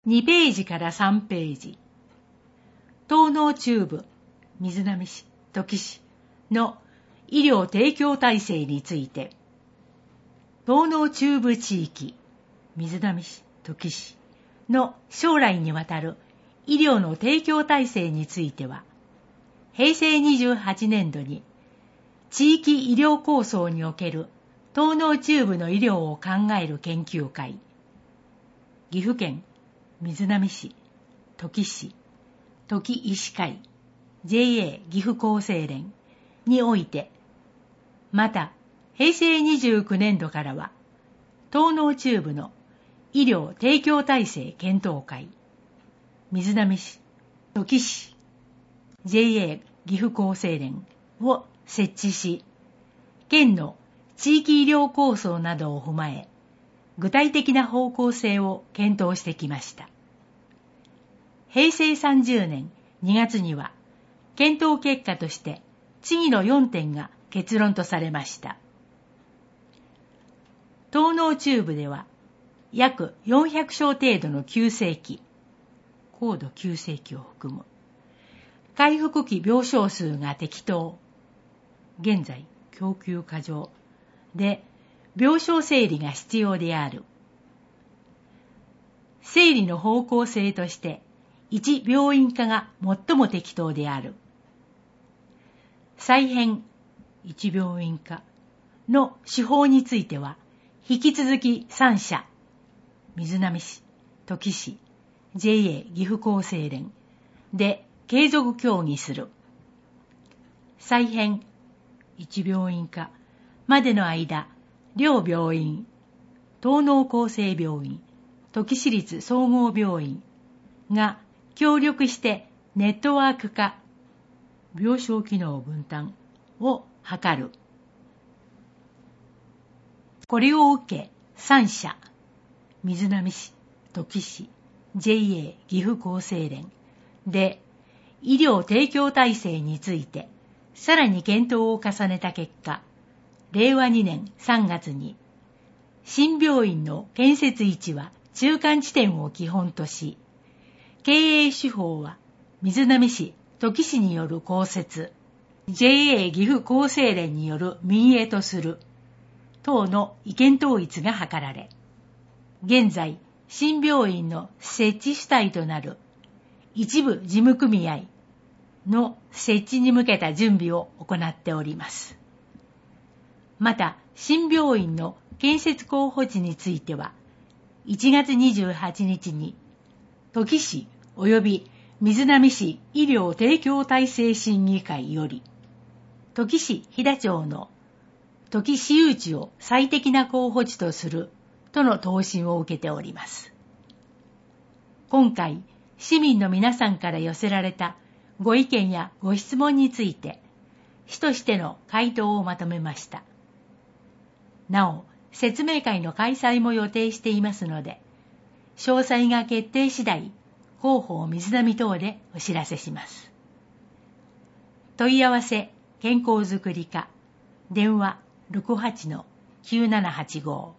2ページから3ページ。東濃中部、瑞浪市、土岐市の医療提供体制について、東濃中部地域、瑞浪市、土岐市の将来にわたる医療の提供体制については、平成28年度に地域医療構想における東濃中部の医療を考える研究会、岐阜県瑞浪市、土岐市、土岐医師会、JA 岐阜厚生連において、また平成29年度からは東濃中部の医療提供体制検討会、瑞浪市、土岐市、JA 岐阜厚生連を設置し、県の地域医療構想などを踏まえ、具体的な方向性を検討してきました。平成30年2月には、検討結果として次の4点が結論とされました。東濃中部では、約400床程度の急性期、高度急性期を含む、回復期病床数が適当、現在供給過剰で病床整理が必要である。整理の方向性として1病院化が最も適当である。再編1病院化の手法については引き続き3社、瑞浪市、土岐市、JA 岐阜厚生連で継続協議する。再編1病院化までの間、両病院、東濃厚生病院、土岐市立総合病院が協力してネットワーク化、病床機能分担を図る。これを受け、3社、瑞浪市、土岐市、JA 岐阜厚生連で医療提供体制についてさらに検討を重ねた結果、令和2年3月に新病院の建設位置は中間地点を基本とし、経営手法は瑞浪市、土岐市による公設、JA 岐阜厚生連による民営とする等の意見統一が図られ、現在新病院の設置主体となる一部事務組合の設置に向けた準備を行っております。また、新病院の建設候補地については、1月28日に、土岐市及び瑞浪市医療提供体制審議会より、土岐市飛騨町の土岐市有地を最適な候補地とするとの答申を受けております。今回、市民の皆さんから寄せられたご意見やご質問について、市としての回答をまとめました。なお、説明会の開催も予定していますので、詳細が決定次第、広報瑞浪等でお知らせします。問い合わせ、健康づくり課、電話 68-9785。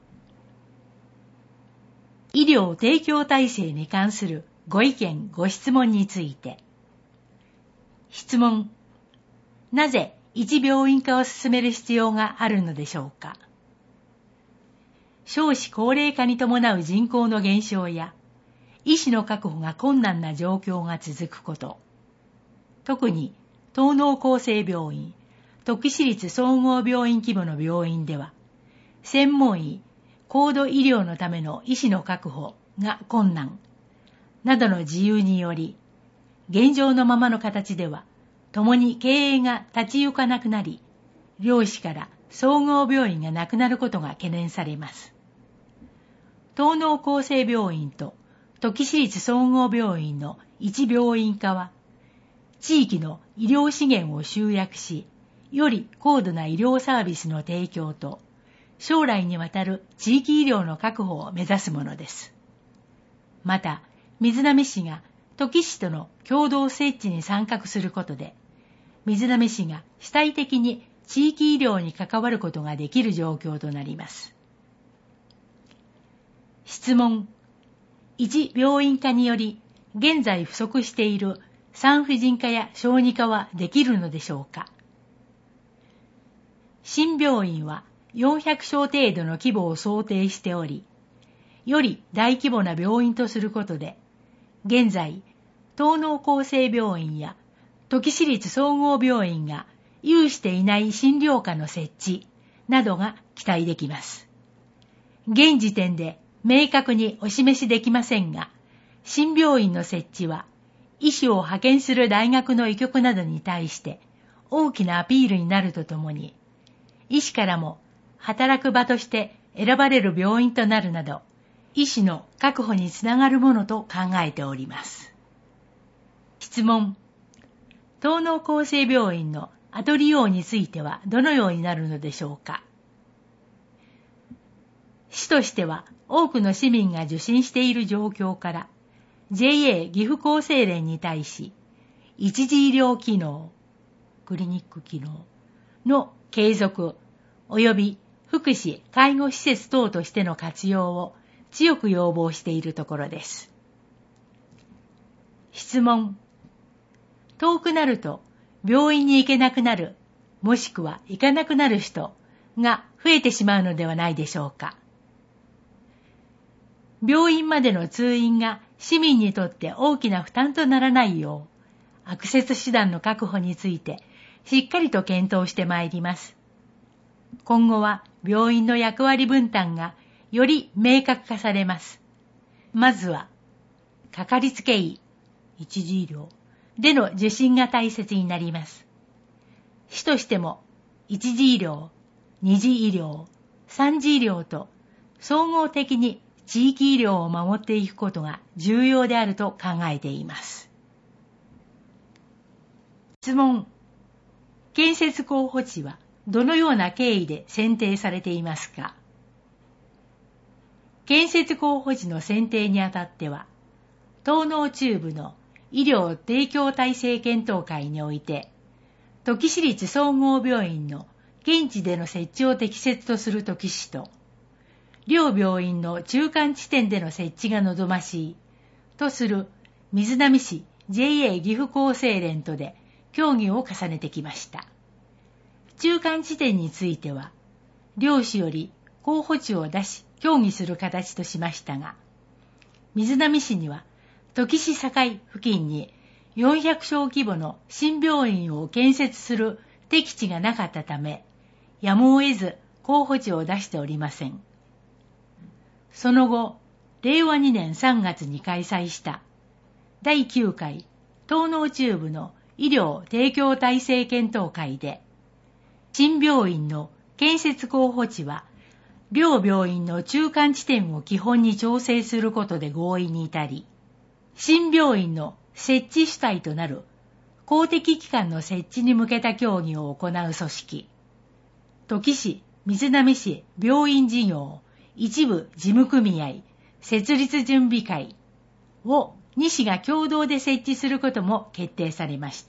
医療提供体制に関するご意見、ご質問について。質問。なぜ一病院化を進める必要があるのでしょうか。少子高齢化に伴う人口の減少や、医師の確保が困難な状況が続くこと。特に、東濃厚生病院、土岐市立総合病院規模の病院では、専門医、高度医療のための医師の確保が困難、などの自由により、現状のままの形では、共に経営が立ち行かなくなり、両市から総合病院がなくなることが懸念されます。東濃厚生病院と土岐市立総合病院の一病院化は、地域の医療資源を集約し、より高度な医療サービスの提供と、将来にわたる地域医療の確保を目指すものです。また、瑞浪市が土岐市との共同設置に参画することで、瑞浪市が主体的に地域医療に関わることができる状況となります。質問。 一病院化により現在不足している産婦人科や小児科はできるのでしょうか。新病院は400床程度の規模を想定しており、より大規模な病院とすることで、現在、東農厚生病院や土岐市立総合病院が有していない診療科の設置などが期待できます。現時点で明確にお示しできませんが、新病院の設置は医師を派遣する大学の医局などに対して大きなアピールになるとともに、医師からも働く場として選ばれる病院となるなど、医師の確保につながるものと考えております。質問。東農厚生病院の後利用についてはどのようになるのでしょうか。市としては多くの市民が受診している状況から、JA 岐阜厚生連に対し、一時医療機能、クリニック機能の継続及び福祉・介護施設等としての活用を強く要望しているところです。質問。遠くなると病院に行けなくなる、もしくは行かなくなる人が増えてしまうのではないでしょうか。病院までの通院が市民にとって大きな負担とならないよう、アクセス手段の確保についてしっかりと検討してまいります。今後は病院の役割分担がより明確化されます。まずは、かかりつけ医、一時医療での受診が大切になります。市としても、一時医療、二次医療、三次医療と総合的に地域医療を守っていくことが重要であると考えています。質問。建設候補地はどのような経緯で選定されていますか。建設候補地の選定にあたっては、東農中部の医療提供体制検討会において、土岐市立総合病院の現地での設置を適切とする土岐市と、両病院の中間地点での設置が望ましいとする瑞浪市 JA 岐阜厚生連とで協議を重ねてきました。中間地点については、両市より候補地を出し協議する形としましたが、瑞浪市には土岐市境付近に400床規模の新病院を建設する適地がなかったため、やむを得ず候補地を出しておりません。その後、令和2年3月に開催した第9回東農中部の医療提供体制検討会で、新病院の建設候補地は、両病院の中間地点を基本に調整することで合意に至り、新病院の設置主体となる公的機関の設置に向けた協議を行う組織、土岐市瑞浪市病院事業一部事務組合設立準備会を2市が共同で設置することも決定されました。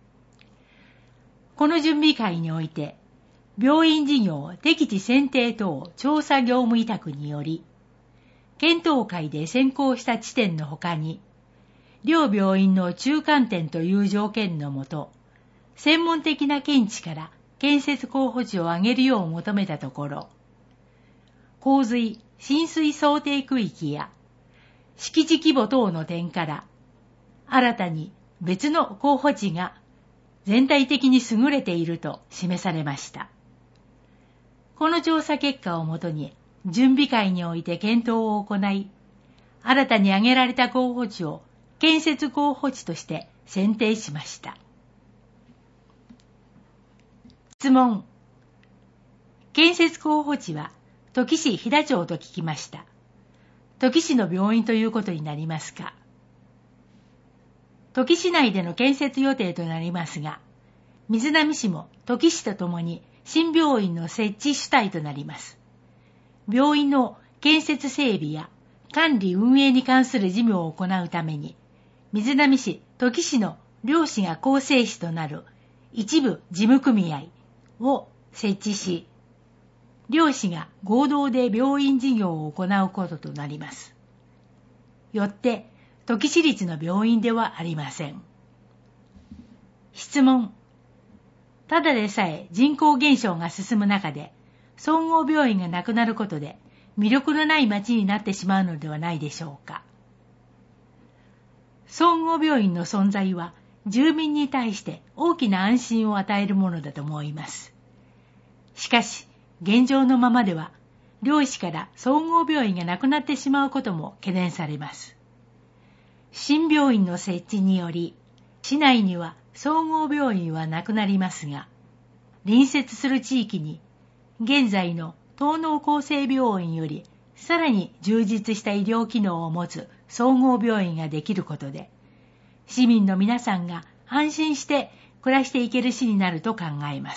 この準備会において、病院事業適地選定等調査業務委託により、検討会で選考した地点の他に、両病院の中間点という条件のもと、専門的な見地から建設候補地を挙げるよう求めたところ、洪水・浸水想定区域や敷地規模等の点から、新たに別の候補地が全体的に優れていると示されました。この調査結果をもとに準備会において検討を行い、新たに挙げられた候補地を建設候補地として選定しました。質問。建設候補地は土岐市飛騨町と聞きました。土岐市の病院ということになりますか。土岐市内での建設予定となりますが、瑞浪市も土岐市とともに新病院の設置主体となります。病院の建設整備や管理運営に関する事務を行うために、瑞浪市、土岐市の両市が構成市となる一部事務組合を設置し、両市が合同で病院事業を行うこととなります。 よって時市立の病院ではありません。質問。ただでさえ人口減少が進む中で、総合病院がなくなることで魅力のない町になってしまうのではないでしょうか。総合病院の存在は住民に対して大きな安心を与えるものだと思います。しかし、現状のままでは、漁師から総合病院がなくなってしまうことも懸念されます。新病院の設置により、市内には総合病院はなくなりますが、隣接する地域に、現在の東農厚生病院よりさらに充実した医療機能を持つ総合病院ができることで、市民の皆さんが安心して暮らしていける市になると考えます。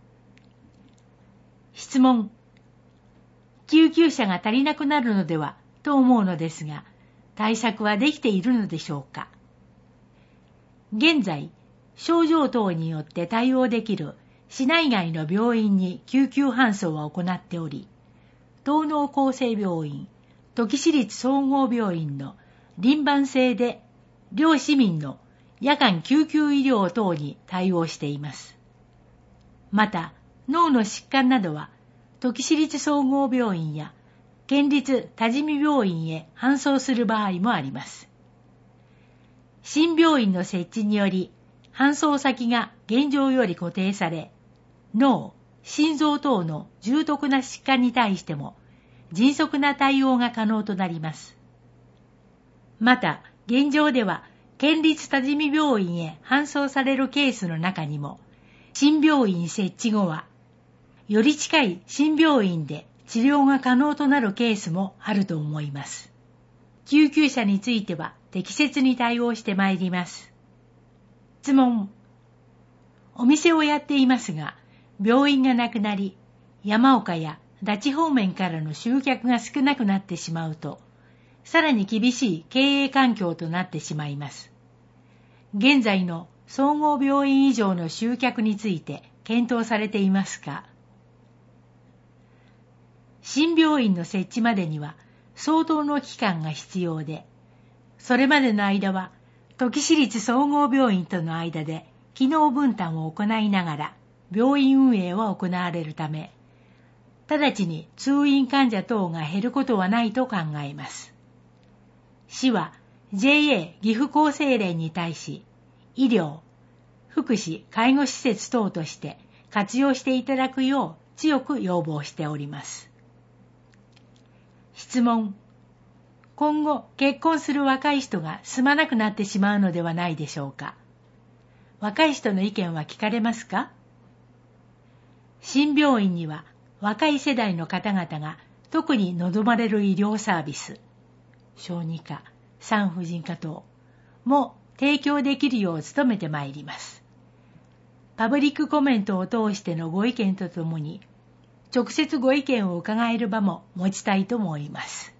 質問。救急車が足りなくなるのではと思うのですが、対策はできているのでしょうか。現在、症状等によって対応できる市内外の病院に救急搬送は行っており、東農厚生病院、時市立総合病院の輪番制で両市民の夜間救急医療等に対応しています。また、脳の疾患などは時市立総合病院や県立多治見病院へ搬送する場合もあります。新病院の設置により、搬送先が現状より固定され、脳、心臓等の重篤な疾患に対しても迅速な対応が可能となります。また、現状では県立多治見病院へ搬送されるケースの中にも、新病院設置後は、より近い新病院で治療が可能となるケースもあると思います。救急車については適切に対応してまいります。質問。お店をやっていますが、病院がなくなり、山岡や立ち方面からの集客が少なくなってしまうと、さらに厳しい経営環境となってしまいます。現在の総合病院以上の集客について検討されていますか。新病院の設置までには相当の期間が必要で、それまでの間は時市立総合病院との間で機能分担を行いながら病院運営は行われるため、直ちに通院患者等が減ることはないと考えます。市は JA 岐阜厚生連に対し、医療、福祉、介護施設等として活用していただくよう強く要望しております。質問。今後結婚する若い人が住まなくなってしまうのではないでしょうか。若い人の意見は聞かれますか。新病院には若い世代の方々が特に望まれる医療サービス、小児科、産婦人科等も提供できるよう努めてまいります。パブリックコメントを通してのご意見とともに、直接ご意見を伺える場も持ちたいと思います。